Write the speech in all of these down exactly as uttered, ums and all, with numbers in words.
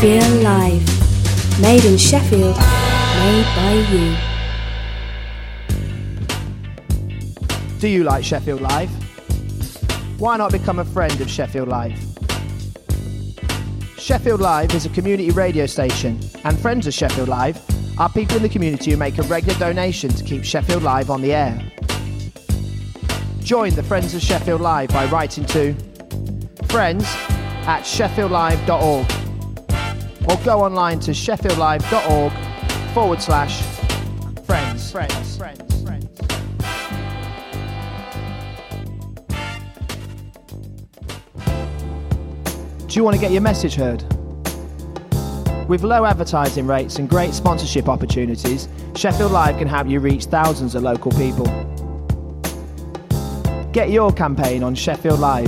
Sheffield Live. Made in Sheffield, made by you. Do you like Sheffield Live? Why not become a friend of Sheffield Live? Sheffield Live is a community radio station, and friends of Sheffield Live are people in the community who make a regular donation to keep Sheffield Live on the air. Join the Friends of Sheffield Live by writing to friends at sheffield live dot org or go online to sheffield live dot org forward slash friends. Friends, friends, friends. Do you want to get your message heard? With low advertising rates and great sponsorship opportunities, Sheffield Live can help you reach thousands of local people. Get your campaign on Sheffield Live.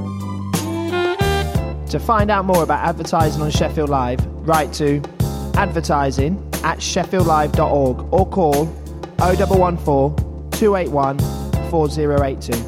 To find out more about advertising on Sheffield Live, write to advertising at sheffield live dot org or call oh one one four, two eight one, four oh eight two.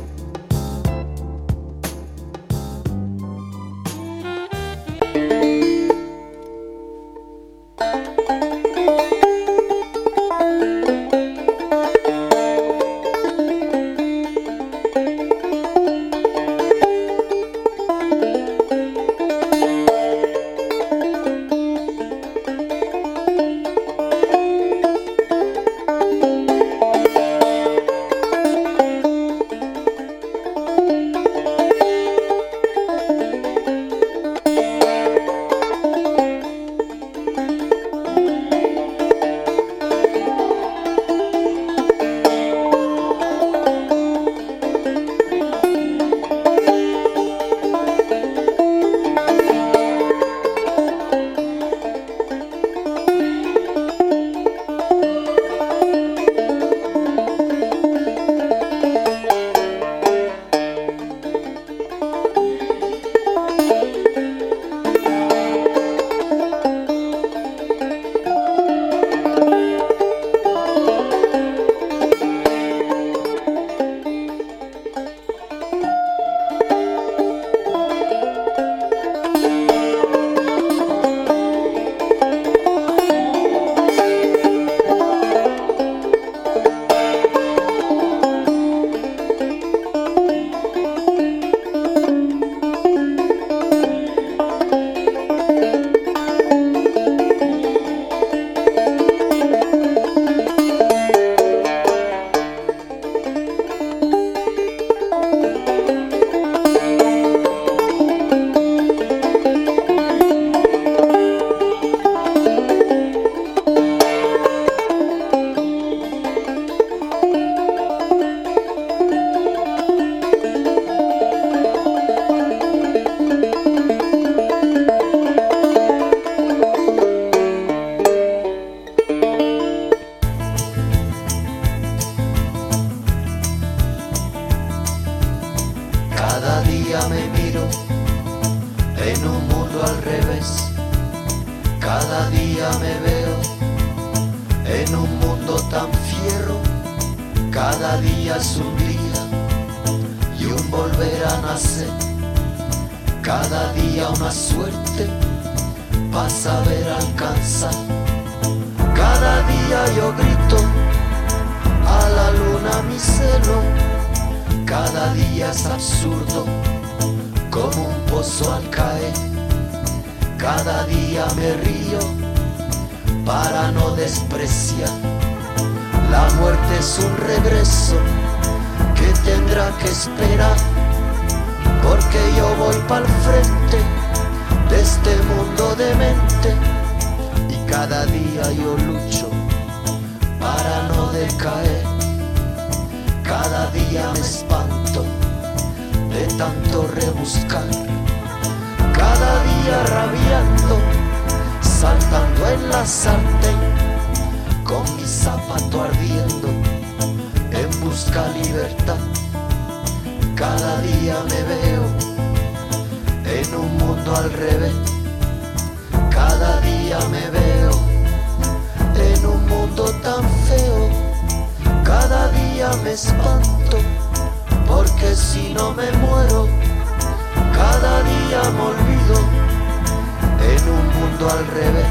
Cada día me olvido en un mundo al revés.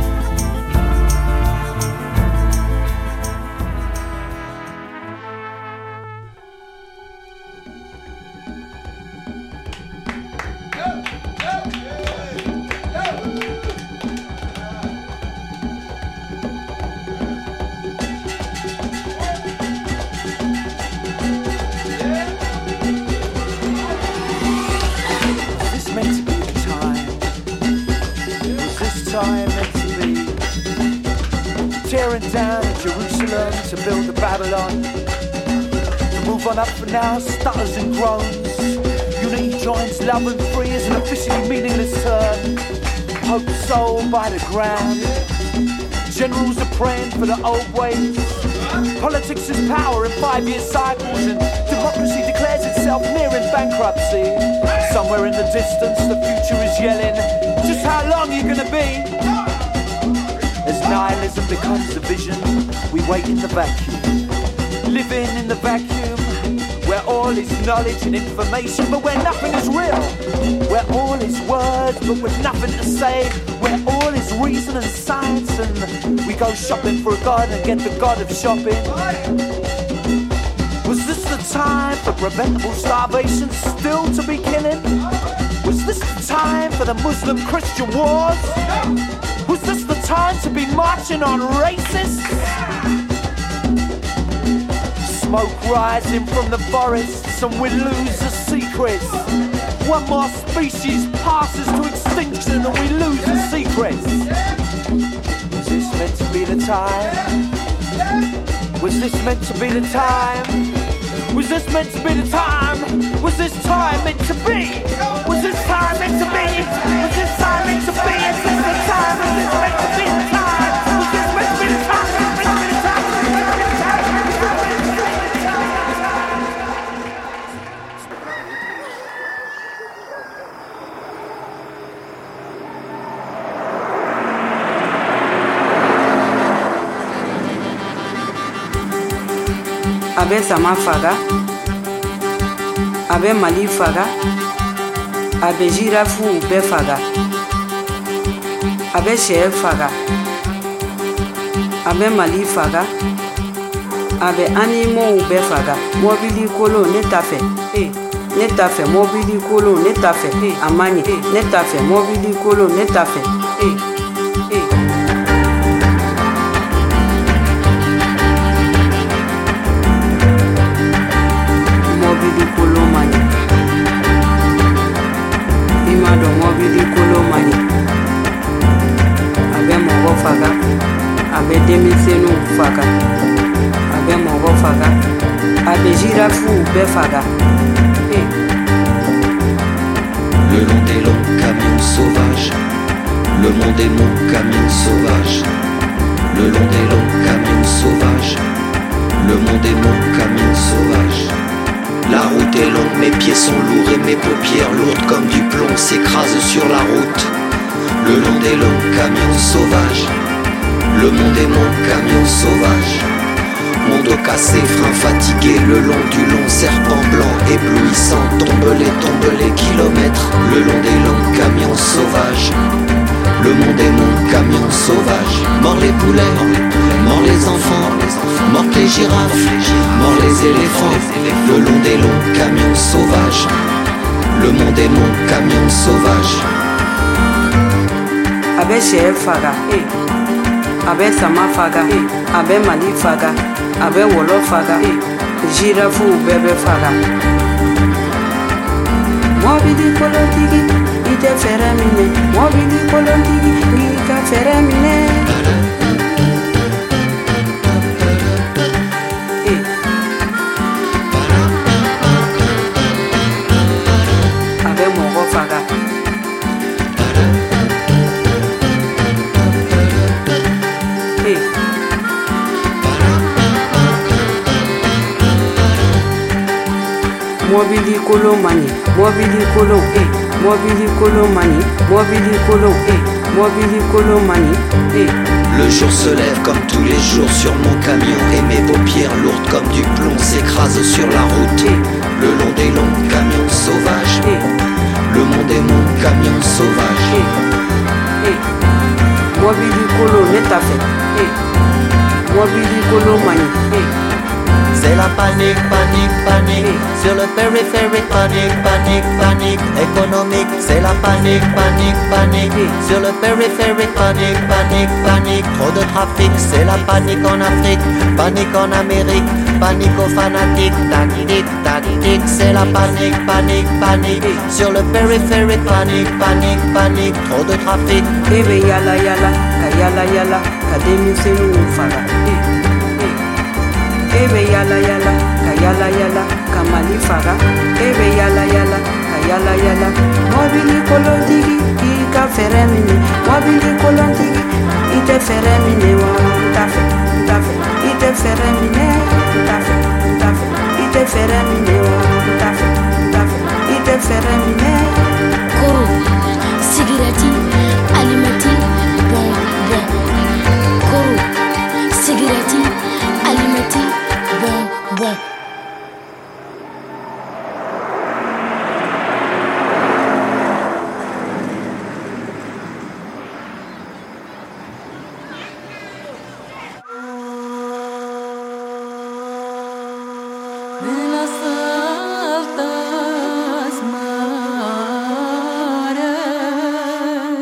Down in Jerusalem to build the Babylon. To move on up for now, stutters and groans. Unity joins love and free is an officially meaningless term. Hope sold by the ground. Generals are praying for the old ways. Politics is power in five-year cycles, and democracy declares itself nearing bankruptcy. Somewhere in the distance, the future is yelling, just how long are you gonna be? As nihilism becomes a vision, we wait in the vacuum. Living in the vacuum, where all is knowledge and information, but where nothing is real. Where all is words, but with nothing to say. Where all is reason and science, and we go shopping for a god and get the god of shopping. Was this the time for preventable starvation still to be killing? Was this the time for the Muslim-Christian wars? Was this the time to be marching on racists? Smoke rising from the forests and we lose the secrets. One more species passes to extinction and we lose the secrets. Was this meant to be the time? Was this meant to be the time? Was this meant to be the time? Was this time meant to be? Was this time meant to be? Was this time meant to be? Is this the time? Was this meant to be the time? Was this meant to be the time? Was this meant to be the time? Was this meant to be the time? Was this meant to be the Abe sama faga, abe Mali faga, abe girafu be faga, abe sɛ faga, abe Mali faga, abe animaux be faga. Mobili kolo ne ta fɛ, eh, ne ta fɛ mobili kolo ne ta fɛ, eh, amani, eh, ne ta fɛ mobili kolo ne ta fɛ, eh, eh. Mobili kolo mani abe mɔgɔ faga abe denmisɛnninw faga abe mɔgɔ faga abe girafuw bɛɛ faga. Le long des longs camions sauvages, le monde est mon camion sauvage. Le long des longs camions sauvages, le monde est mon camion sauvage. La route est longue, mes pieds sont lourds et mes paupières lourdes comme du plomb s'écrasent sur la route. Le long des longs camions sauvages, le monde est mon camion sauvage. Mon dos cassé, frein fatigué, le long du long serpent blanc éblouissant. Tombe les, tombe les kilomètres, le long des longs camions sauvages. Le monde est mon camion sauvage. Mort les poulets, mort les enfants, morts les girafes, morts les éléphants. Le long des longs camions sauvages. Le monde est mon camion sauvage. Abe sɛ faga, eh. Abe sama faga, eh. Abe Mali faga, abe wolo faga, eh. Girafuw bɛɛ bɛ faga. Mobili kolotigi i tɛ fɛrɛ minɛ, mobili kolotigi n'i ka fɛrɛ minɛ. Abe mɔgɔ faga. Mobili kolo mani, mobili kolo, eh, mobili kolo mani, mobili kolo, eh, mobili kolo mani, eh. Le jour se lève comme tous les jours sur mon camion et mes paupières lourdes comme du plomb s'écrasent sur la route. Eh. Le long des longs camions sauvages, Eh. le monde est mon camion sauvage. Eh. Eh. mobili kolo ne t'a fait. Eh, mobili kolo mani. Eh. C'est la panique, panique, panique. Sur le périphérique, panique, panique, panique. Économique, c'est la panique, panique, panique. Sur le périphérique, panique, panique, panique. Trop de trafic, c'est la panique en Afrique. Panique en Amérique, panique aux fanatiques. Tactique, tactique, c'est la panique, panique, panique. Sur le périphérique, panique, panique, panique. Trop de trafic. Ebe yala yala, ka yala yala, ka demisenu fara. Ebe yala yala, ka yala yala, ka mali fara. Ebe yala yala, ka yala yala. Mobili kolotigi, i ka fere mine. Mobili kolotigi, i te fere mine wa. Tafe, tafe, i te fere mine. Tafe, tafe, i te fere mine wa. Tafe, tafe, i te fere mine. Koro, sigirati, alimati, bon, bon. Koro, sigirati, alimati, bon, bon. De las altas mares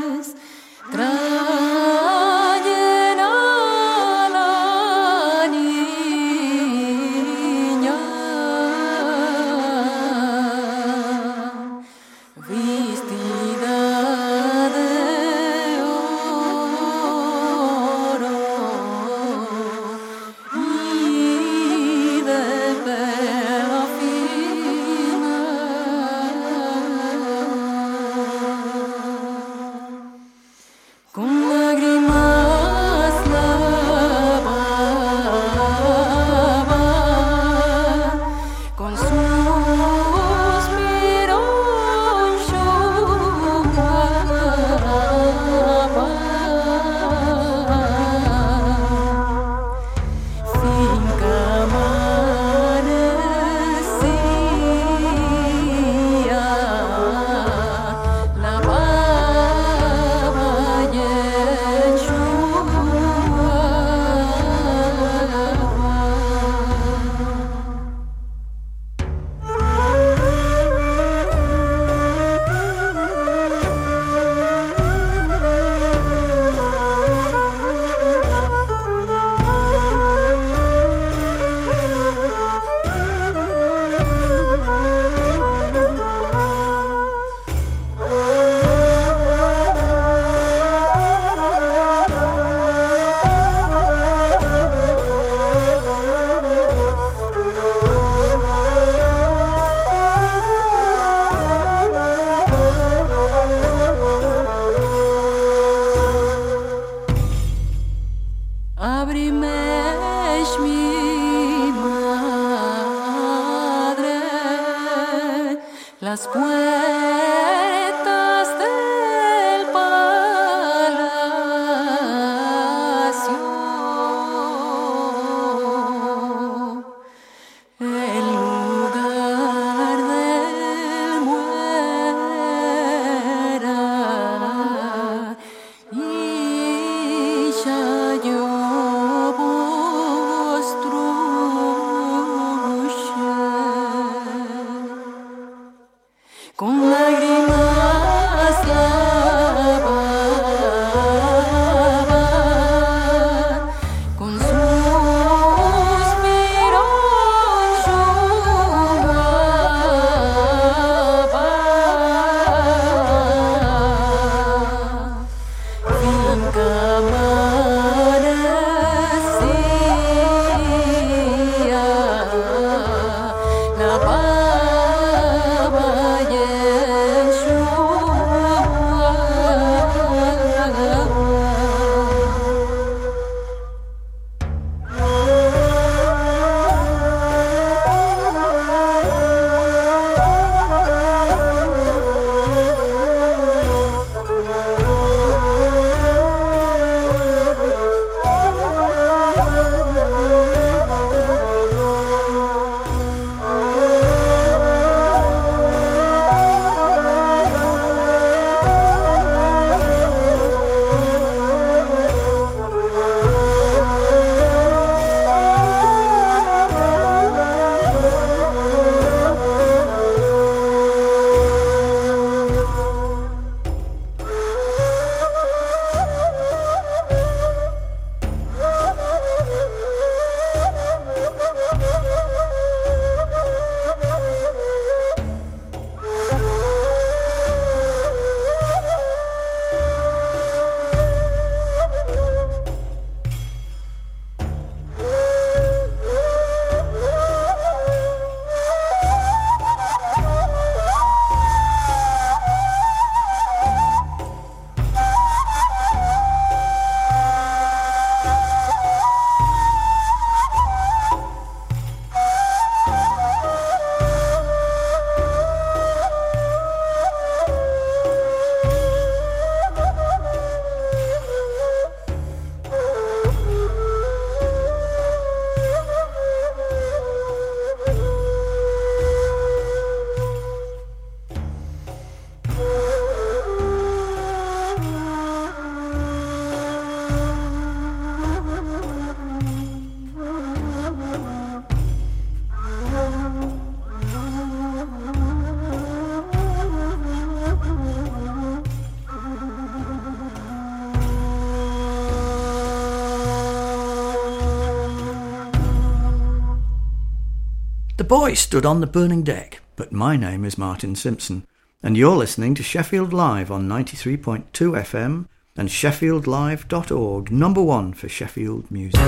boy stood on the burning deck, but my name is Martin Simpson, and you're listening to Sheffield Live on ninety-three point two F M and sheffield live dot org, number one for Sheffield music.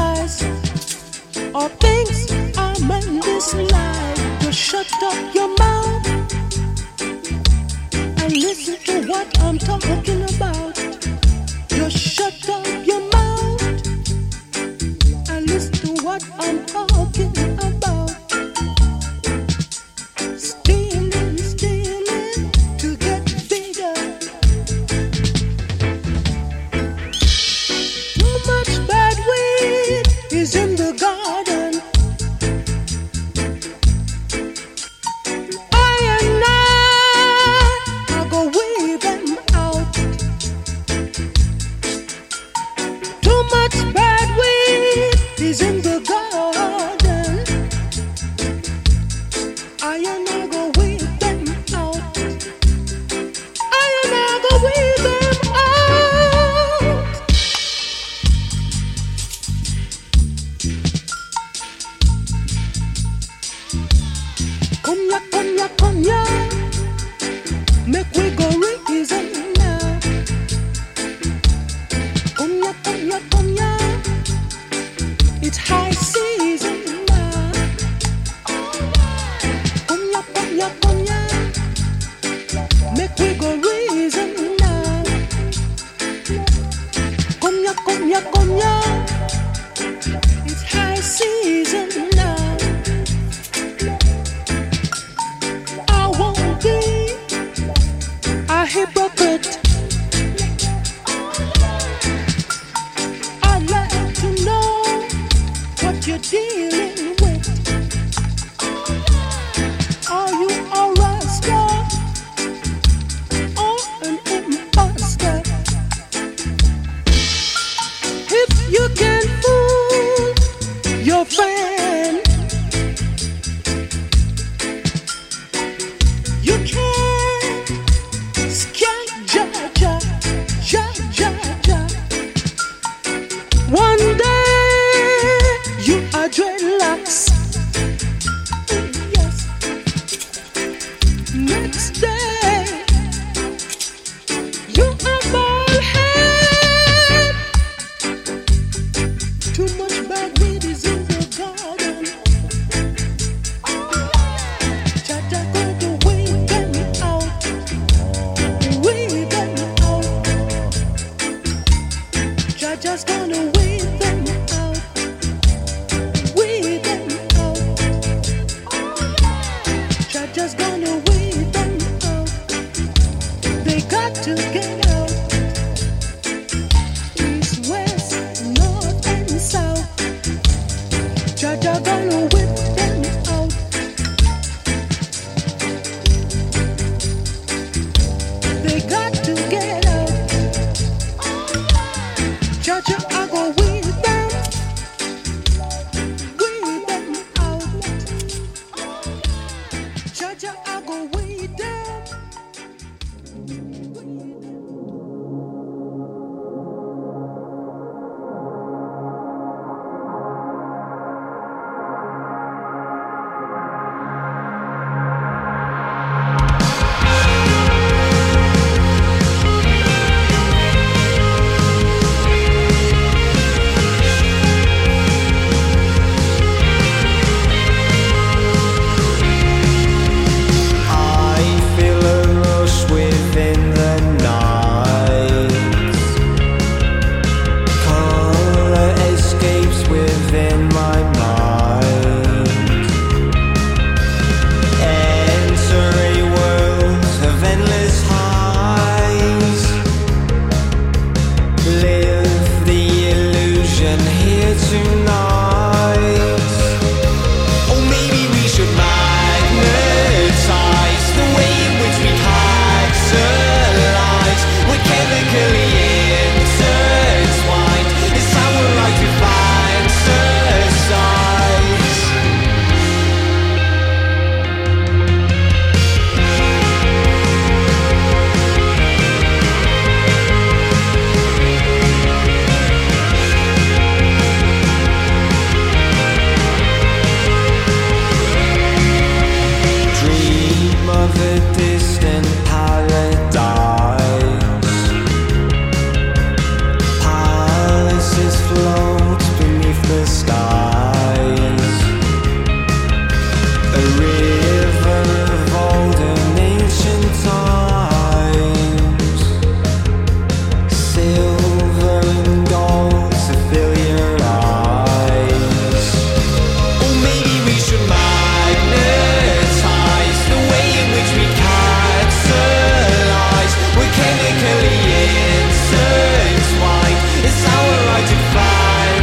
Or things are meant this life to shut up your mouth. Konya, Konya. It's high season now. I won't be a hypocrite. I'd like to know what you're dealing with. Are you a rascal or an imposter? If you can fool your friend, you can't scare ja ja ja ja ja. One day you are dreadlocks. Yes. Next day you are bald head. Too much bagweed is in the garden. Cha-cha going to weed them out. Weed them out. Cha-cha's gonna weed them out. Weed them out. Cha-cha's gonna weed them out. They got to get out. East, west, north, and south. Cha-cha gonna whip them out. They got to get out. Cha-cha, I go weed them. Weed them out. Cha-cha, I go weed them. I feel a rush within the night. Color escapes within my mind. Enter a world of endless highs. Live the illusion here tonight. Or maybe we should magnetize the way in which we catalyze. We're chemically intertwined. It's our right to fantasize. Dream of a distant paradise. Palaces float beneath the skies. A river of old and ancient times. Silver and gold to fill your eyes. Or maybe we should magnetize the way in which we catalyze. We're chemically intertwined. It's our right to find.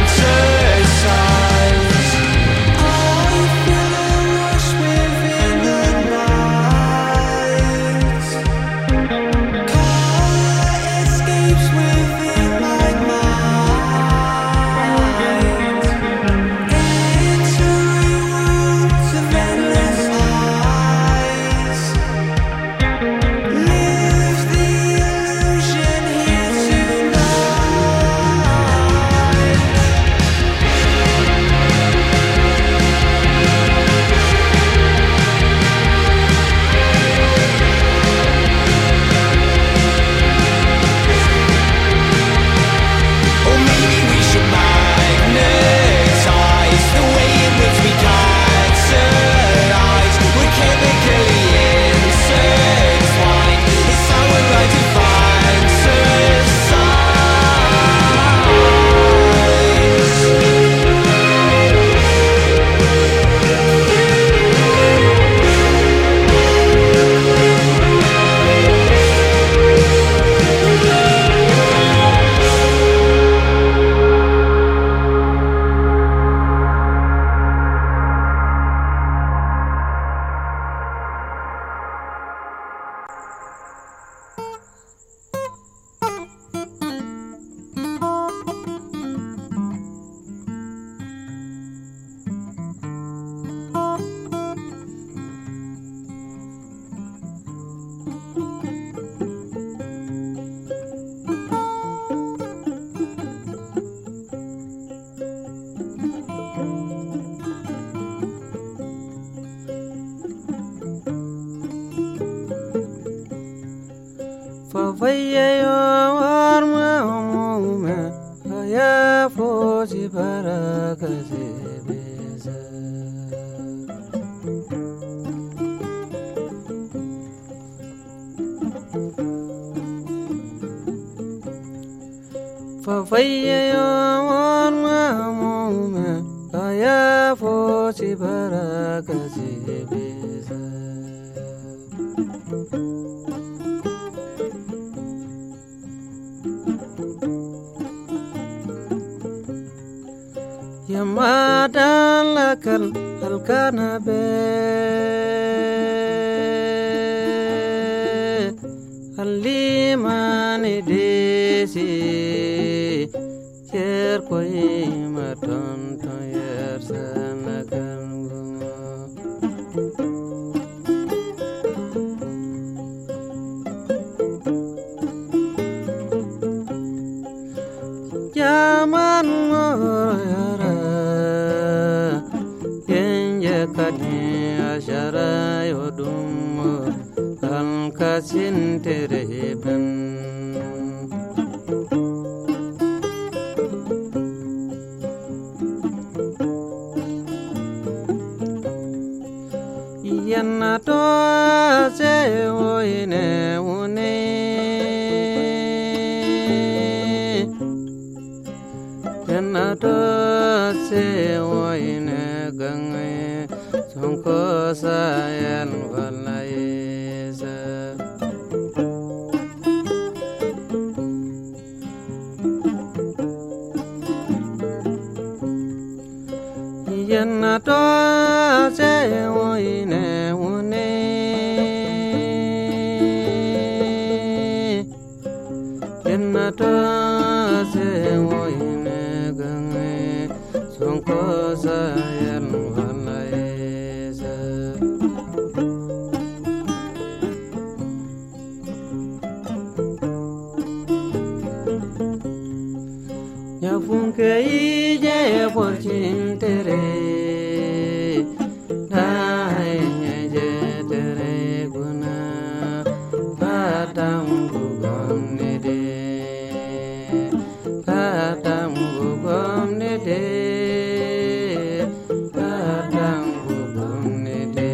fosi baraka zebeza Fafaya yon mamume Aya fosi baraka zebeza Yamada lakal alkana be Alimani desi Yer koi maton to yer sanakan Yaman yara Yenye kani ashara yodum Alkasin tereben Yana to se oine une Yana to se oine gange Sonko sayan valaisa Yana to se oine une Yana to se oine gange Sonko sayan valaisa Yafunke ije porchin tere Dai je tere guna Padam gugam nede Padam gugam nede Padam gugam nede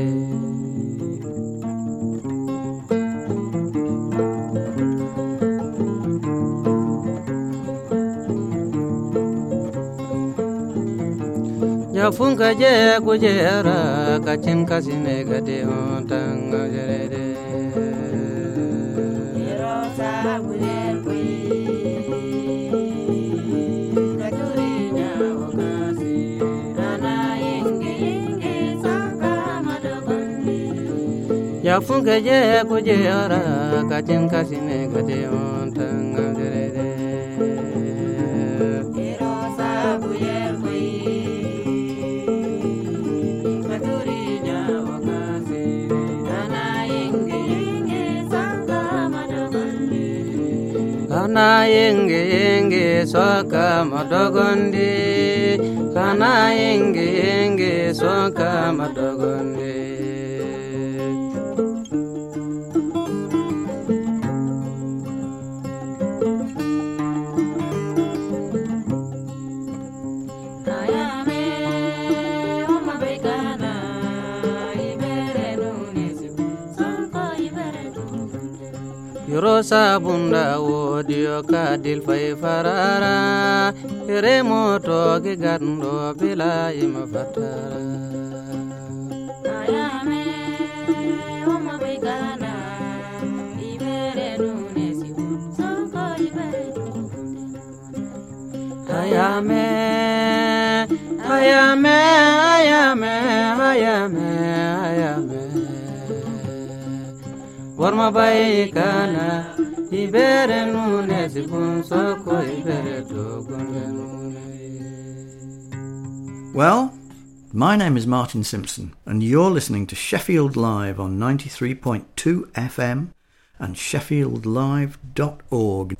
Yafunka je kujera kachin kasine gade ontang jerede Yerosa kujer kui Katurinya wakasi Ana yenge yenge saka madabandi Yafunka je kujera kachin kasine gade ontang jerede Yerosa kujer kui Kana yenge yenge soka madogondi Kana yenge yenge soka madogondi Ayame oma begana ibere nunesi soka ibere Yorosa bunda odio kadil fay farara Remoto ge gando bila ima fatara Ayame oma begana ibere nunesi soko ibere Ayame Ayame Ayame Ayame Ayame Warma bai kana ibere nune sipun soko ibere dogunde nune. Well, my name is Martin Simpson and you're listening to Sheffield Live on ninety-three point two F M and sheffield live dot org.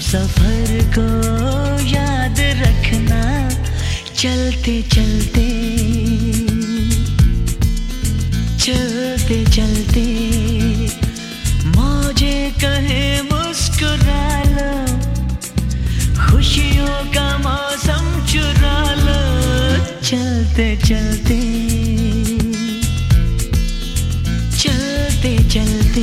सफर को याद रखना चलते चलते चलते चलते मौजे कहे मुस्कुरा लो खुशियों का मौसम चुरा लो चलते चलते चलते चलते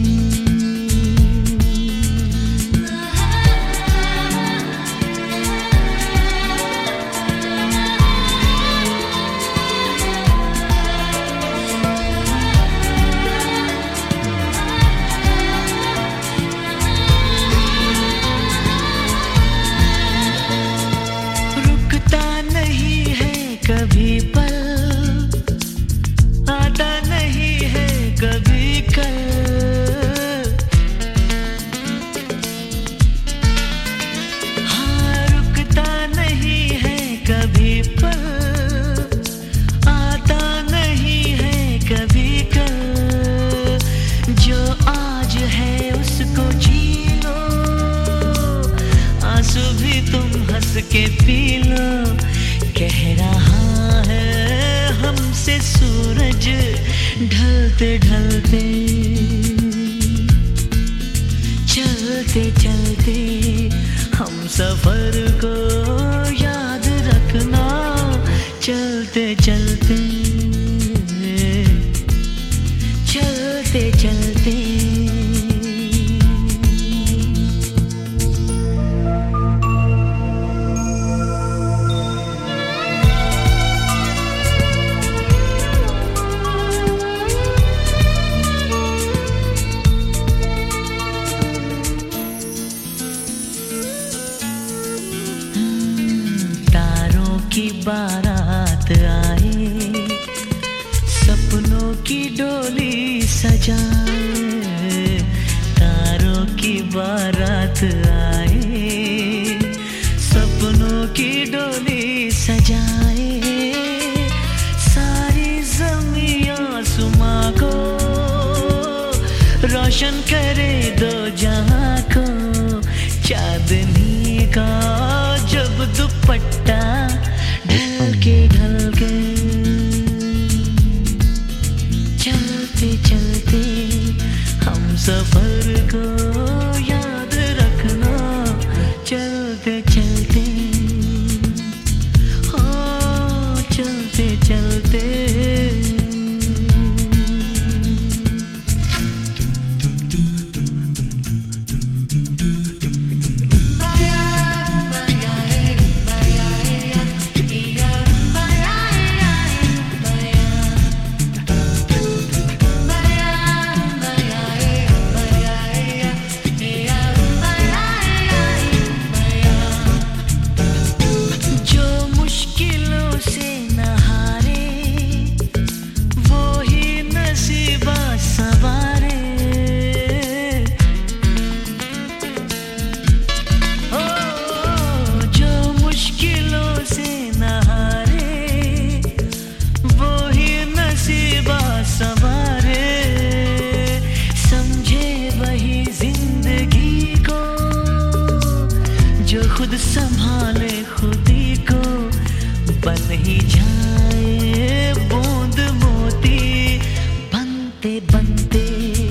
कभी पल आता नहीं है कभी कल हाँ रुकता नहीं है कभी पल आता नहीं है कभी कल जो आज है उसको जी लो आंसू भी तुम हंस के पी लो कह रहा है हमसे सूरज ढलते ढलते चलते चलते हम सफर को याद रखना चलते चलते चलते चलते बारात आए सपनों की डोली सजाए तारों की बारात आए सपनों की डोली सजाए सारी ज़मीं आसमां को रोशन करे दो जहां को चांदनी का जब दुपट्टा ढलके ढलके चलते चलते हम सफर को याद रखना चलते चलते हाँ चलते चलते खुद संभाले खुदी को बन ही जाए बूंद मोती बनते बनते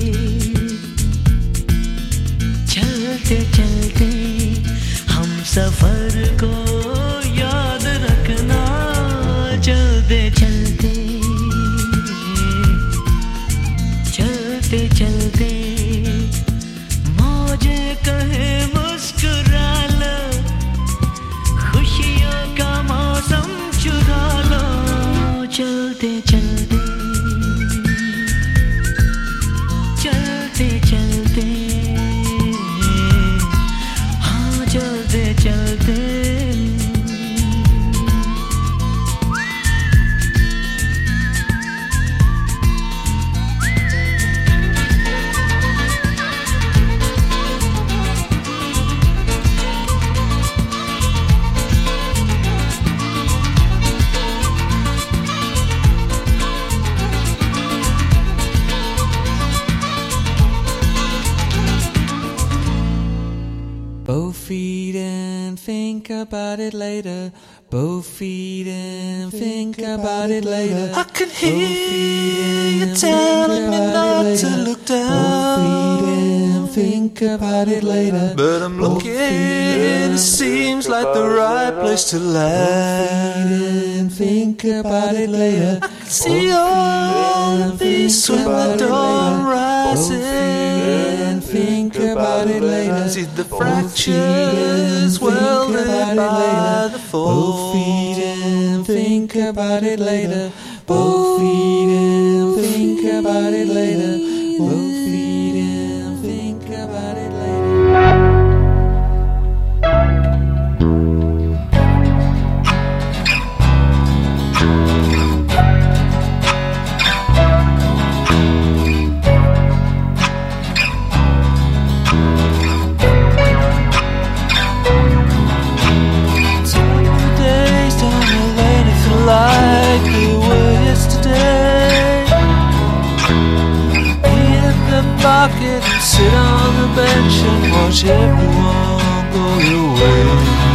चलते चलते हम सफर को याद रखना चलते चलते चलते चलते मौजे कहे मुस्कुरा चलते चलते चलते चलते हाँ चलते चलते Both feet and think about it later. Both feet and think about it later. I can hear you telling me not to look down. Both feet and think about it later. But I'm looking, it seems like the right place to land. Both feet and think about it later. I can see all these when the dawn rises. And think about it later. See the fractures welded by the fall. Both feet and think about it later. Both feet and think about it later. Both feet and think about it later. Like they were yesterday. Be in the market and sit on the bench and watch everyone go your way.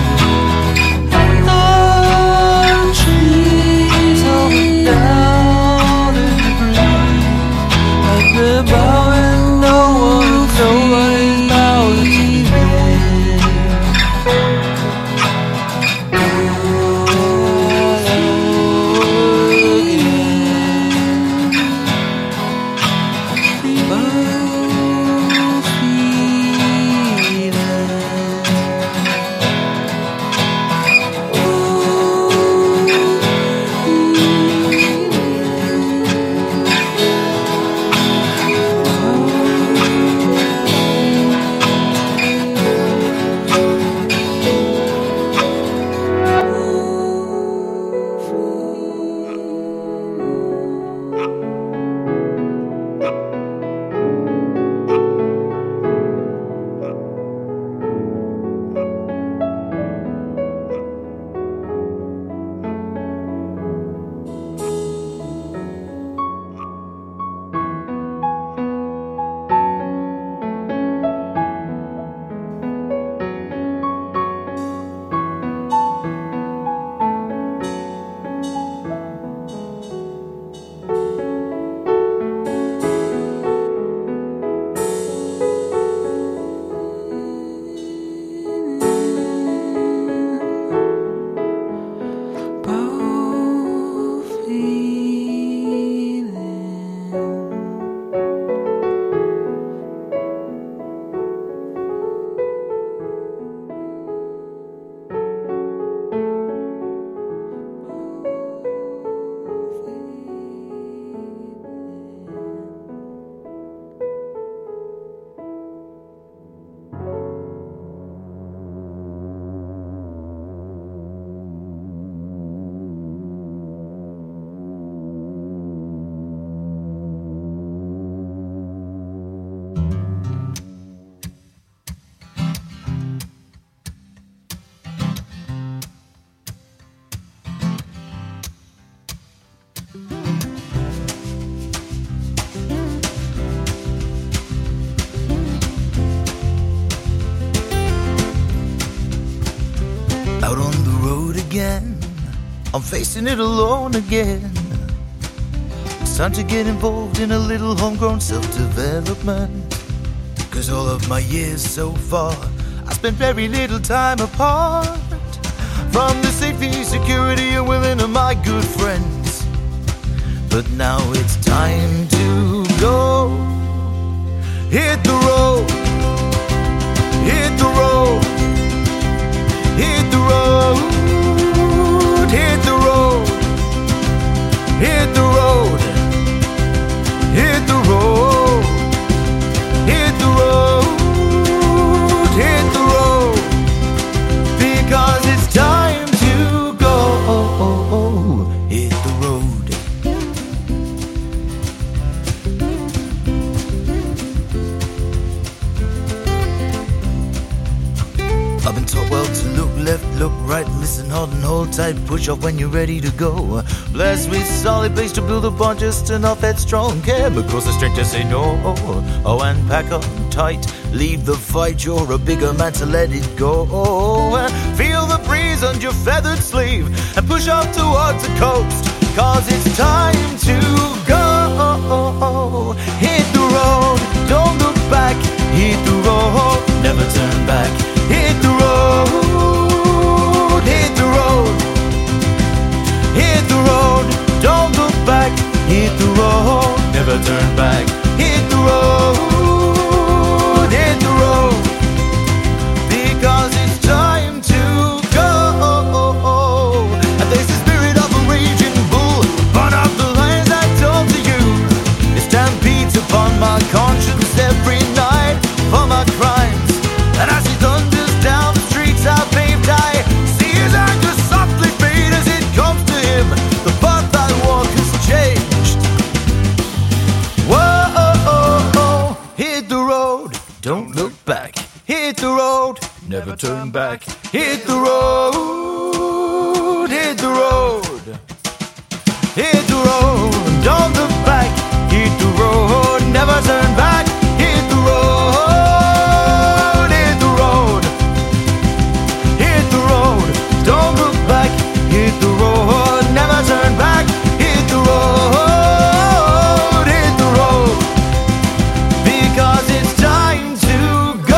The trees hold down in the breeze, like they're bowing, no one, nobody's bowing to me. Out on the road again, I'm facing it alone again. It's time to get involved in a little homegrown self-development. Cause all of my years so far, I spent very little time apart from the safety, security, and willing of my good friends. But now it's time to go. Hit the road, hit the road, hit the road, hit the road, hit the road, hit the road, hit the road, hit the road, because it's time to go. Hit the road. I've been taught well to look left, look right, listen hard and hold tight. Push off when you're ready to go. Blessed with solid base to build upon, just enough headstrong care, because the strength to say no. Oh, and pack up tight, leave the fight. You're a bigger man, so let it go. Feel the breeze on your feathered sleeve and push off towards the coast, cause it's time to go. Hit the road, don't look back. Hit the road, never turn back. Hit the road, hit the road, hit the road, don't look back. Hit the road, never turn back. Hit the road, hit the road, because it's time to go. And there's the spirit of a raging bull, burn up the lines I told to you. It stampedes upon my conscience every night for my crimes, and as he thunders down the streets I paved, I see his anger softly fade as it comes to him. The path I walk has changed. Whoa, hit the road, don't look back. Hit the road, never turn back. Hit the road, hit the road, hit the road, don't look back. Hit the road, never turn back. Hit the road, hit the road, hit the road, don't look back. Hit the road, never turn back. Hit the road, hit the road, because it's time to go.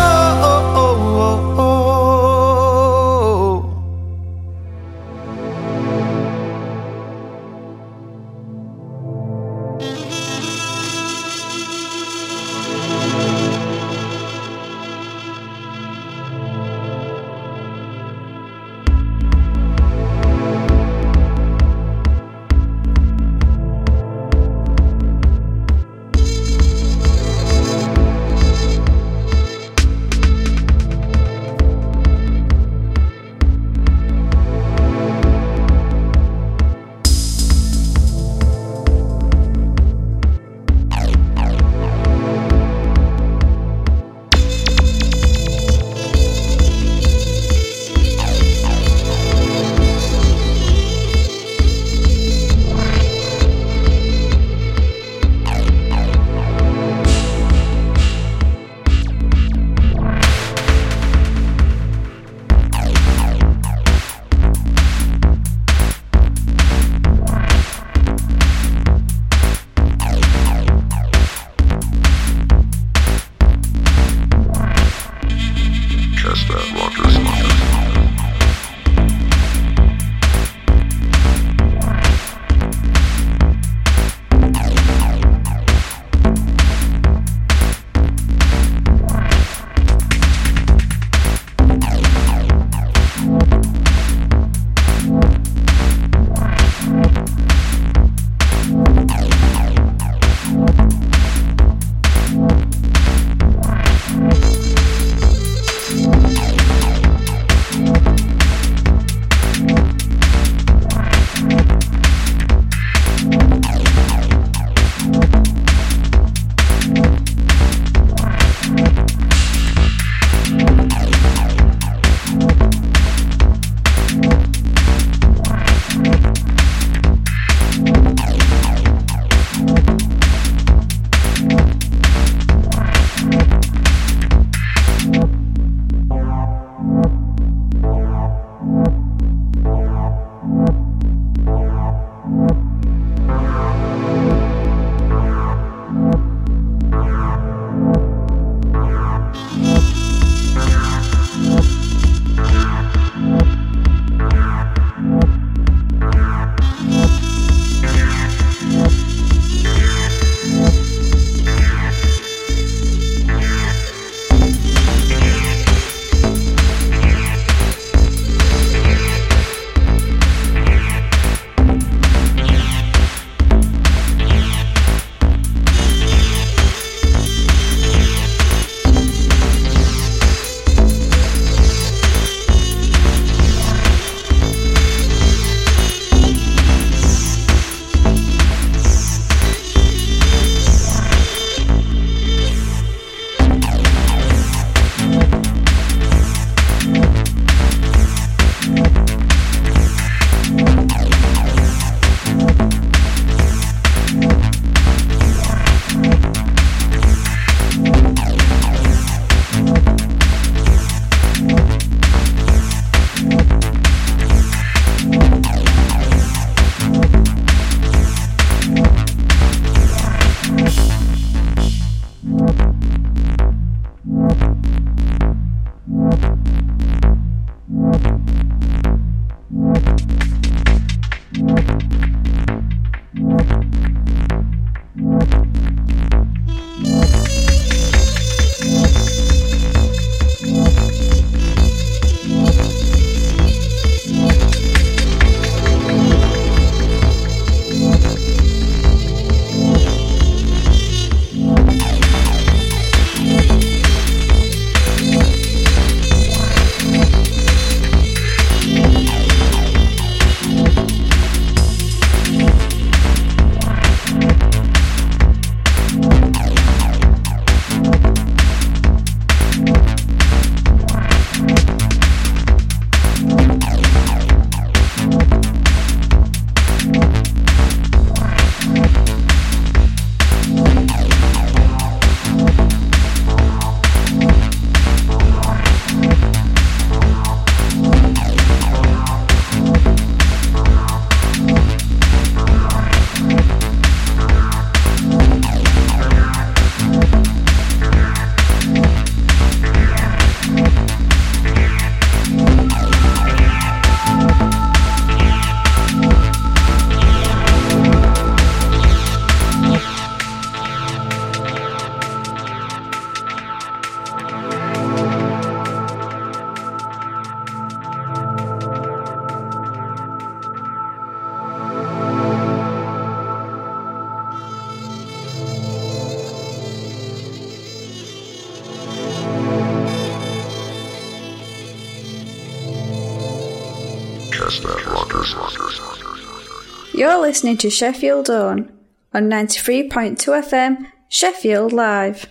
You're listening to Sheffield Own on ninety-three point two F M, Sheffield Live.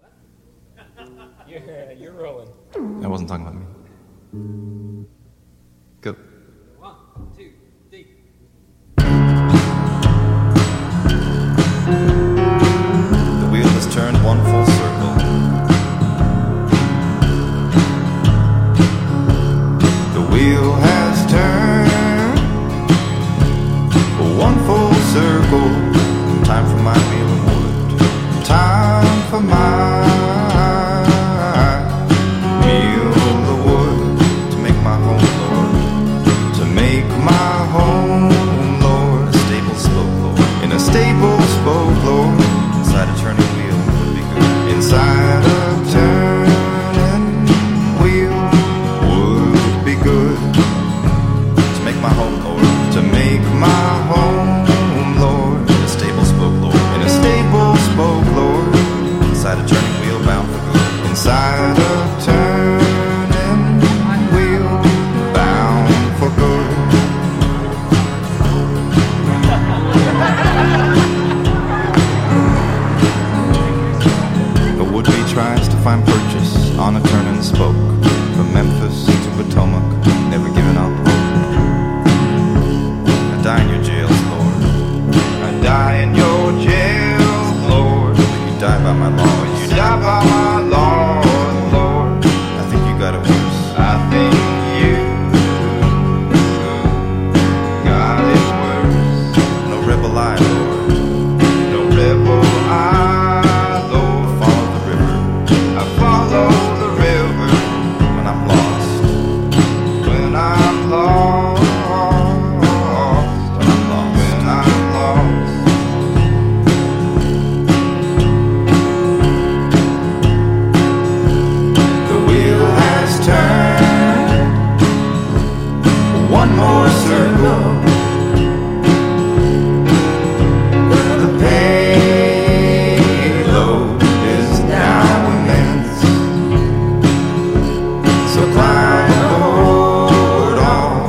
Yeah, you're rolling. I wasn't talking about me. Go. One, two, three. The wheel has turned one full circle. The wheel has turned one full circle. Time for my meal of wood. Time for my meal of wood. To make my home, Lord. To make my home, Lord. A stable spoke, Lord. In a stable spoke, Lord. Inside a turning wheel would be good. Inside a turning wheel would be good. To make my home, Lord. To make my home, Lord. In a stable spoke, Lord. In a stable spoke, Lord. Inside a turning wheel bound for good. Inside a turning wheel bound for good. The would-be tries to find purchase on a turning spoke. From Memphis to Potomac, never giving up hope. I die in your jails, Lord. I die in your jails, Lord. You die by my law. You die by my law, Lord. I think you got it worse. I think you got it worse. No rebel I, Lord. No rebel I, Lord. Follow the river. I follow the river when I'm lost. When I'm lost. When I'm lost. When I'm lost. The wheel has turned one more circle. The payload is now immense. So climb aboard, all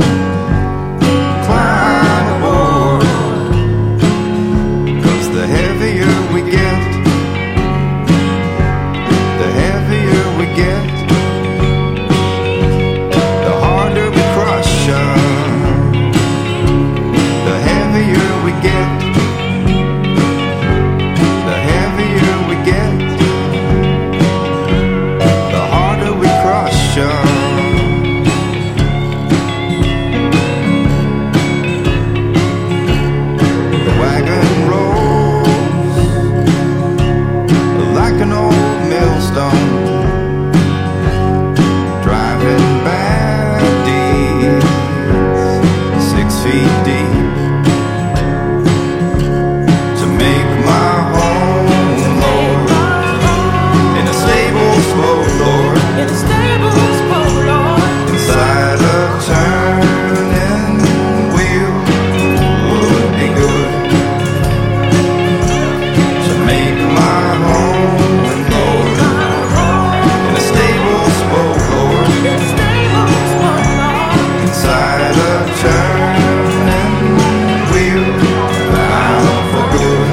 climb aboard. 'Cause the heavier we get, the heavier we get, the harder we crush 'em. The heavier we get, the heavier we get, the harder we crush 'em. The wagon rolls like an old millstone, driving bad deeds six feet deep. To make my home, Lord, in a stable spoke, Lord. In a stable spoke, Lord. Inside a turning wheel would be good. To make my home, Lord, in a stable spoke, Lord. Inside a turning wheel bound for good.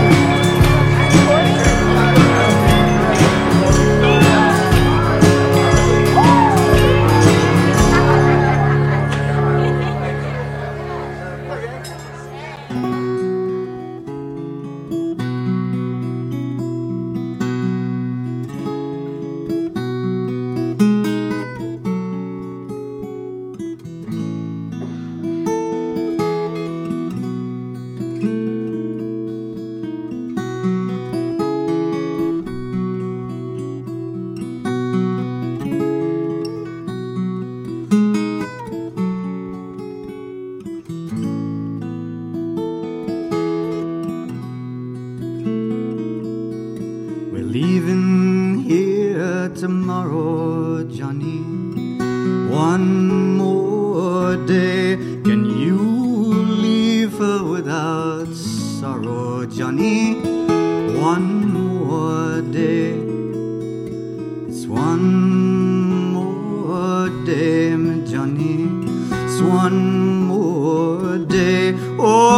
We're leaving here tomorrow, Johnny. One more day. Can you leave her without sorrow, Johnny? One more day. It's one more day, my Johnny. It's one more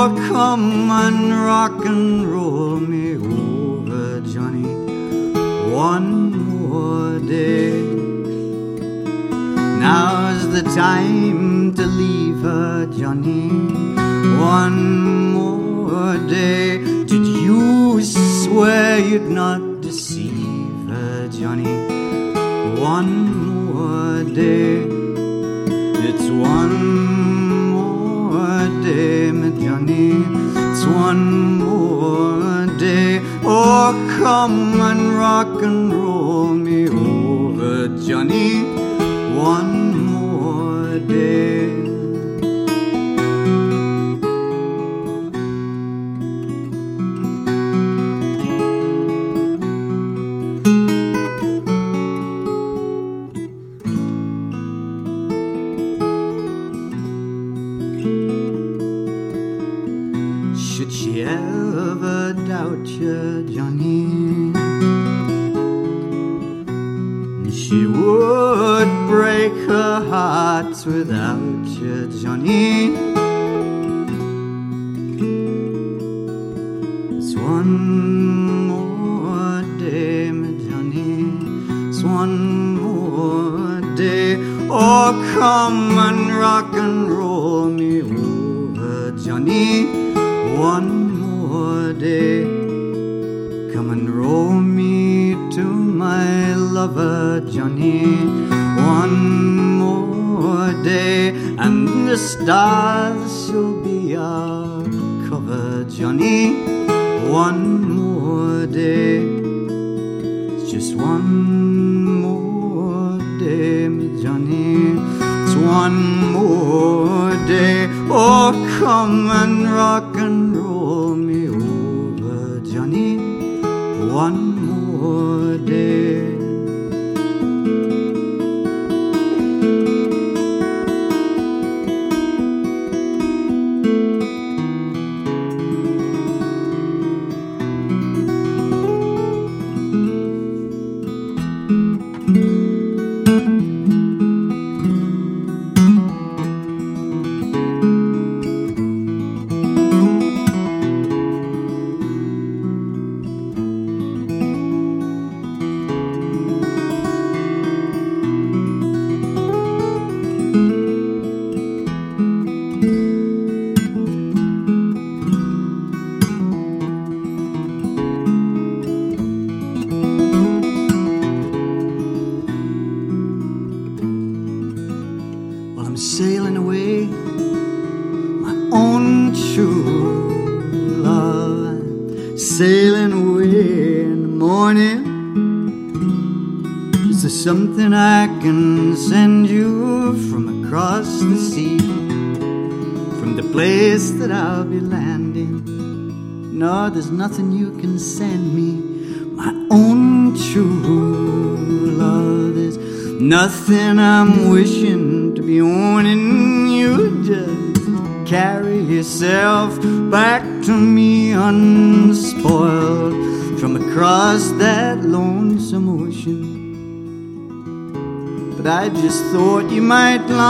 Oh, come and rock and roll me over, Johnny, one more day. Now's the time to leave her, Johnny, one more day. Did you swear you'd not deceive her, Johnny, one more day? It's one more day, my Johnny, it's one more day. Oh, come and rock and roll me over, Johnny, one more day. Should she ever doubt you, Johnny, she would break her heart without you, Johnny. It's one more day, my Johnny, it's one more day. Oh, come and rock and roll me over, Johnny, one more day. Come and roll me to my lover, Johnny, one more day. And the stars shall be our cover, Johnny, one more day. It's just one more day, my Johnny, it's one more day. Oh, come and rock and roll me over, Johnny, one more day. Sailing away, my own true love, sailing away in the morning. Is there something I can send you from across the sea, from the place that I'll be landing? No, there's nothing you can send me, my own true love. There's nothing I'm wishing to be owning. You just carry yourself back to me unspoiled from across that lonesome ocean. But I just thought you might long